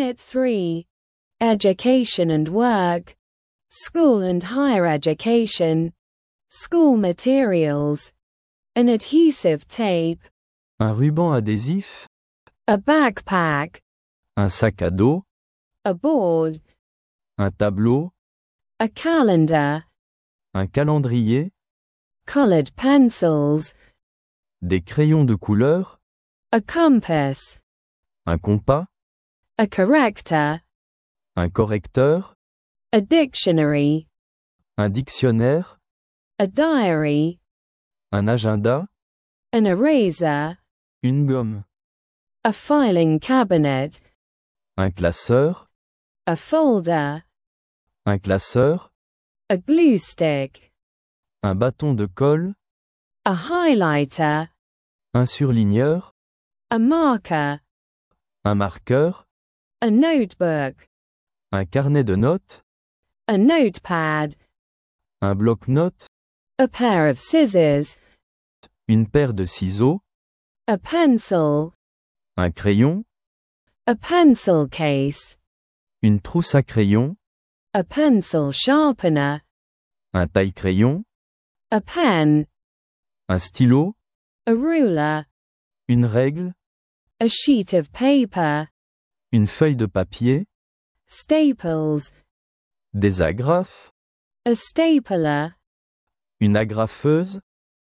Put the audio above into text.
Unit 3. Education and Work. School and Higher Education. School Materials. An adhesive tape. Un ruban adhésif. A backpack. Un sac à dos. A board. Un tableau. A calendar. Un calendrier. Colored pencils. Des crayons de couleur. A compass. Un compas. A corrector. Un correcteur. A dictionary. Un dictionnaire. A diary. Un agenda. An eraser. Une gomme. A filing cabinet. Un classeur. A folder. Un classeur. A glue stick. Un bâton de colle. A highlighter. Un surligneur. A marker. Un marqueur. A notebook. Un carnet de notes. A notepad. Un bloc-notes. A pair of scissors. Une paire de ciseaux. A pencil. Un crayon. A pencil case. Une trousse à crayon. A pencil sharpener. Un taille-crayon. A pen. Un stylo. A ruler. Une règle. A sheet of paper. Une feuille de papier. Staples. Des agrafes. A stapler. Une agrafeuse.